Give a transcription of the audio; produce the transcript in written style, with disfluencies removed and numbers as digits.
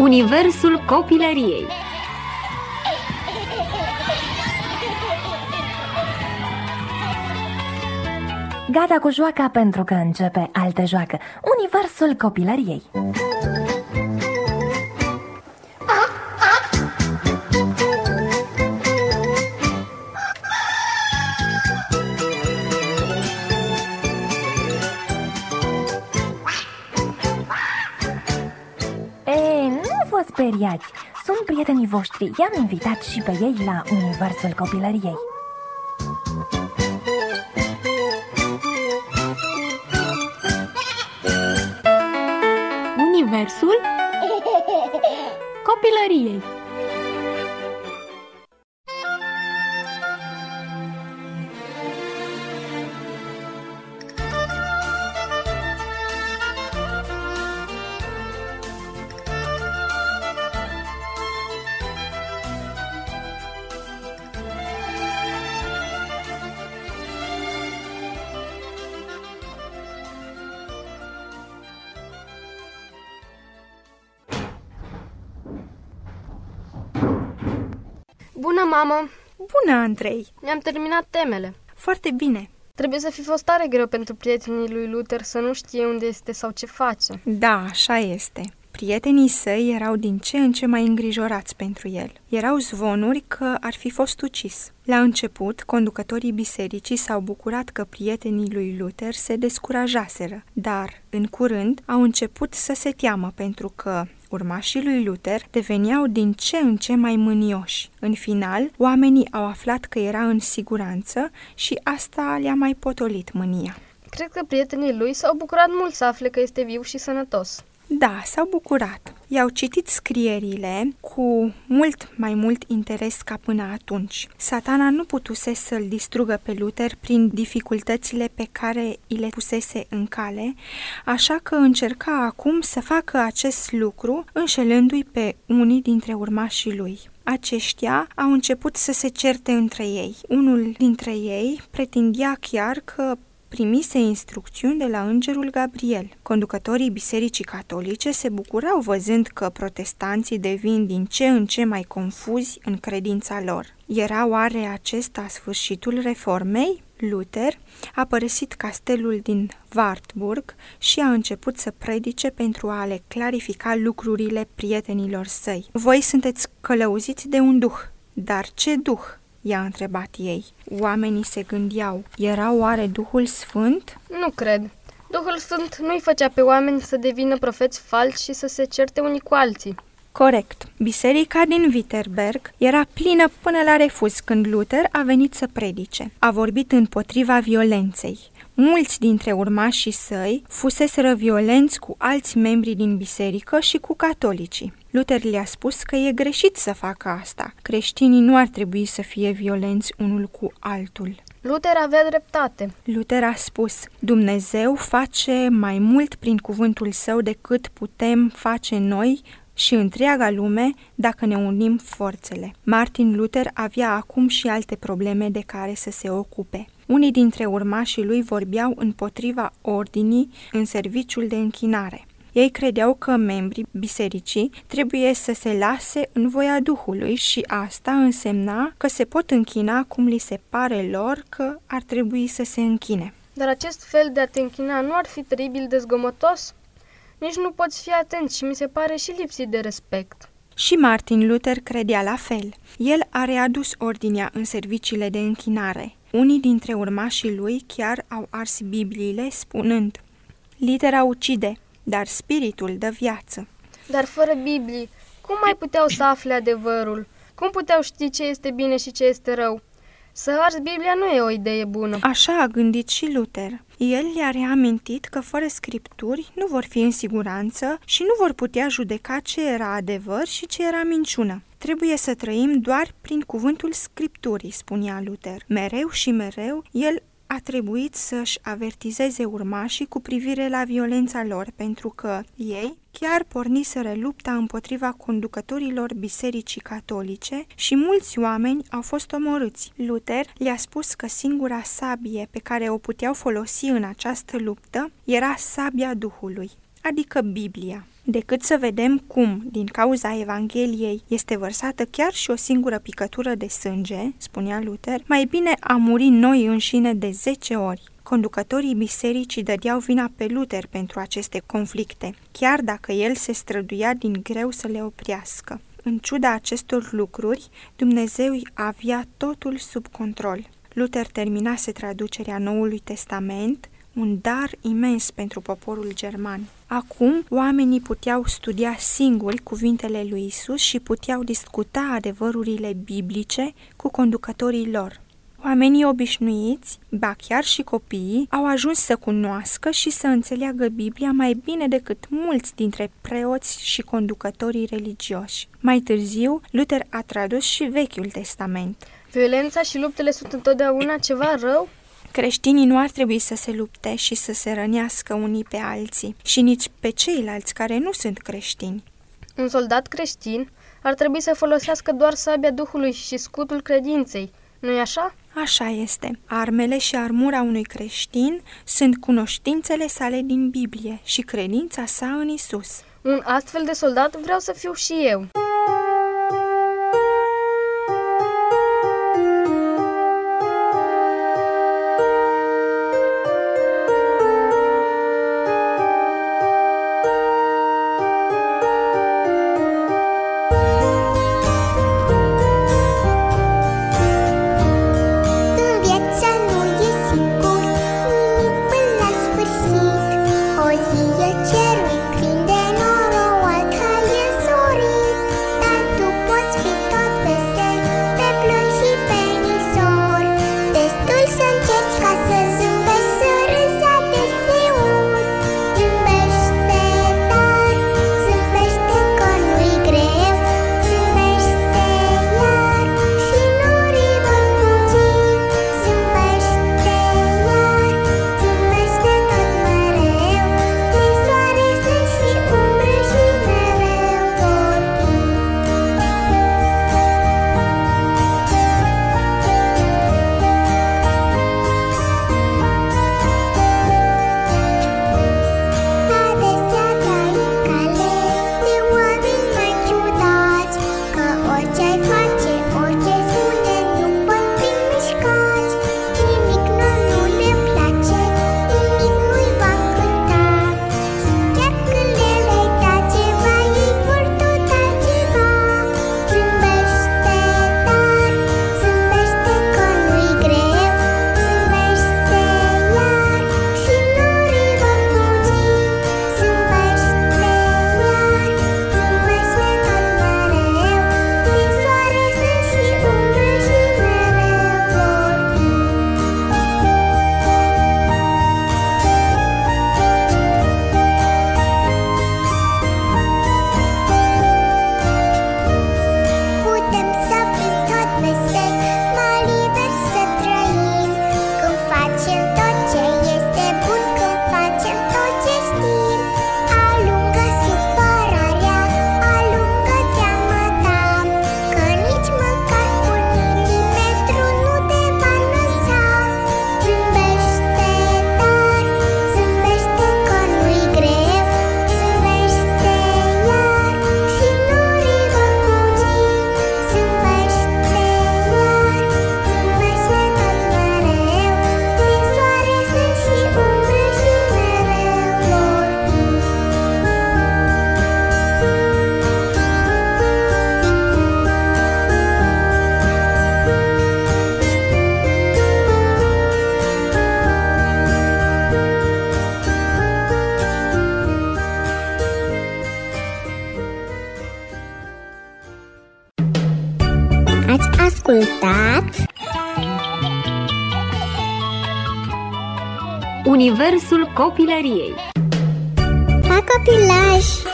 Universul copilăriei. Gata cu joaca pentru că începe altă joacă. Universul copilăriei. Nu vă speriați, sunt prietenii voștri. I-am invitat și pe ei la Universul copilăriei. Universul copilăriei. Bună, mamă! Bună, Andrei! Mi-am terminat temele. Foarte bine! Trebuie să fi fost tare greu pentru prietenii lui Luther să nu știe unde este sau ce face. Da, așa este. Prietenii săi erau din ce în ce mai îngrijorați pentru el. Erau zvonuri că ar fi fost ucis. La început, conducătorii bisericii s-au bucurat că prietenii lui Luther se descurajaseră, dar, în curând, au început să se teamă pentru că urmașii lui Luther deveneau din ce în ce mai mânioși. În final, oamenii au aflat că era în siguranță și asta le-a mai potolit mânia. Cred că prietenii lui s-au bucurat mult să afle că este viu și sănătos. Da, s-au bucurat. I-au citit scrierile cu mai mult interes ca până atunci. Satana nu putuse să-l distrugă pe Luther prin dificultățile pe care îi le pusese în cale, așa că încerca acum să facă acest lucru înșelându-i pe unii dintre urmașii lui. Aceștia au început să se certe între ei. Unul dintre ei pretindea chiar că primise instrucțiuni de la îngerul Gabriel. Conducătorii bisericii catolice se bucurau văzând că protestanții devin din ce în ce mai confuzi în credința lor. Era oare acesta sfârșitul reformei? Luther a părăsit castelul din Wartburg și a început să predice pentru a le clarifica lucrurile prietenilor săi. Voi sunteți călăuziți de un duh, dar ce duh? I-a întrebat ei. Oamenii se gândeau, era oare Duhul Sfânt? Nu cred. Duhul Sfânt nu-i făcea pe oameni să devină profeți falși și să se certe unii cu alții. Corect. Biserica din Wittenberg era plină până la refuz când Luther a venit să predice. A vorbit împotriva violenței. Mulți dintre urmașii săi fuseseră violenți cu alți membri din biserică și cu catolicii. Luther le-a spus că e greșit să facă asta. Creștinii nu ar trebui să fie violenți unul cu altul. Luther avea dreptate. Luther a spus, Dumnezeu face mai mult prin cuvântul său decât putem face noi și întreaga lume dacă ne unim forțele. Martin Luther avea acum și alte probleme de care să se ocupe. Unii dintre urmașii lui vorbeau împotriva ordinii în serviciul de închinare. Ei credeau că membrii bisericii trebuie să se lase în voia Duhului și asta însemna că se pot închina cum li se pare lor că ar trebui să se închine. Dar acest fel de a te închina nu ar fi teribil de zgomotos? Nici nu poți fi atent și mi se pare și lipsit de respect. Și Martin Luther credea la fel. El a readus ordinea în serviciile de închinare. Unii dintre urmașii lui chiar au ars Bibliile spunând, litera ucide, dar spiritul dă viață. Dar fără Biblie, cum mai puteau să afle adevărul? Cum puteau ști ce este bine și ce este rău? Să arzi Biblia nu e o idee bună. Așa a gândit și Luther. El le-a reamintit că fără scripturi nu vor fi în siguranță și nu vor putea judeca ce era adevăr și ce era minciună. Trebuie să trăim doar prin cuvântul scripturii, spunea Luther. Mereu și mereu, el a trebuit să-și avertizeze urmașii cu privire la violența lor, pentru că ei chiar porniseră lupta împotriva conducătorilor bisericii catolice și mulți oameni au fost omorâți. Luther le-a spus că singura sabie pe care o puteau folosi în această luptă era sabia Duhului. adică Biblia, decât să vedem cum, din cauza Evangheliei, este vărsată chiar și o singură picătură de sânge, spunea Luther, mai bine a muri noi înșine de 10 ori. Conducătorii bisericii dădeau vina pe Luther pentru aceste conflicte, chiar dacă el se străduia din greu să le oprească. În ciuda acestor lucruri, Dumnezeu avea totul sub control. Luther terminase traducerea Noului Testament, un dar imens pentru poporul german. Acum, oamenii puteau studia singuri cuvintele lui Isus și puteau discuta adevărurile biblice cu conducătorii lor. Oamenii obișnuiți, ba chiar și copiii, au ajuns să cunoască și să înțeleagă Biblia mai bine decât mulți dintre preoți și conducătorii religioși. Mai târziu, Luther a tradus și Vechiul Testament. Violența și luptele sunt întotdeauna ceva rău? Creștinii nu ar trebui să se lupte și să se rănească unii pe alții și nici pe ceilalți care nu sunt creștini. Un soldat creștin ar trebui să folosească doar sabia Duhului și scutul credinței, nu-i așa? Așa este. Armele și armura unui creștin sunt cunoștințele sale din Biblie și credința sa în Isus. Un astfel de soldat vreau să fiu și eu. ascultat Universul copilăriei. Pa copilaj!